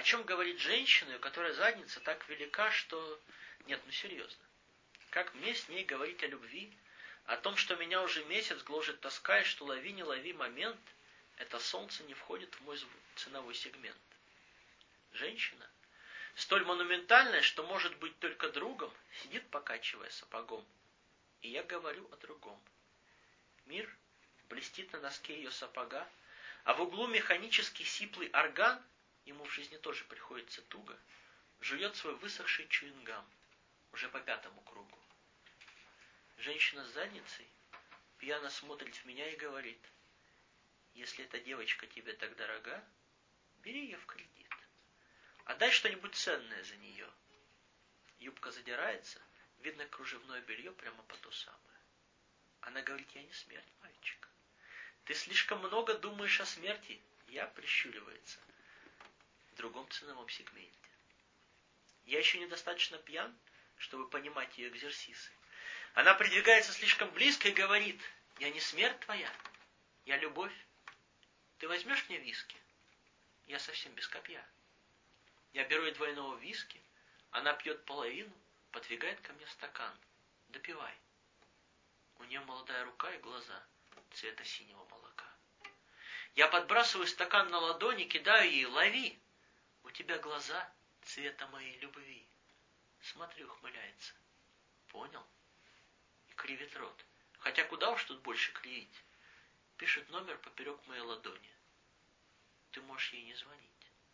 О чем говорит женщина, у которой задница так велика, что... Нет, ну серьезно. Как мне с ней говорить о любви? О том, что меня уже месяц гложет тоска, и что лови, не лови момент, это солнце не входит в мой ценовой сегмент. Женщина, столь монументальная, что может быть только другом, сидит, покачивая сапогом. И я говорю о другом. Мир блестит на носке ее сапога, а в углу механический сиплый орган, ему в жизни тоже приходится туго, жует свой высохший чуингам, уже по 5-му кругу. Женщина с задницей пьяно смотрит в меня и говорит: если эта девочка тебе так дорога, бери ее в кредит. Отдай что-нибудь ценное за нее. Юбка задирается, видно кружевное белье прямо по то самое. Она говорит: я не смерть, мальчик. Ты слишком много думаешь о смерти. Я, прищуривается, в другом ценовом сегменте. Я еще недостаточно пьян, чтобы понимать ее экзерсисы. Она придвигается слишком близко и говорит: я не смерть твоя, я любовь. Ты возьмешь мне виски? Я совсем без копья. Я беру ей двойного виски, она пьет половину, подвигает ко мне стакан. Допивай. У нее молодая рука и глаза цвета синего молока. Я подбрасываю стакан на ладони, кидаю ей: лови. У тебя глаза цвета моей любви. Смотрю, ухмыляется. Понял? И кривит рот. Хотя куда уж тут больше кривить. Пишет номер поперек моей ладони. Ты можешь ей не звонить.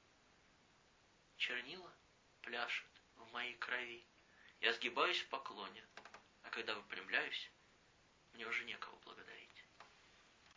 Чернила пляшут в моей крови. Я сгибаюсь в поклоне. А когда выпрямляюсь, мне уже некого благодарить.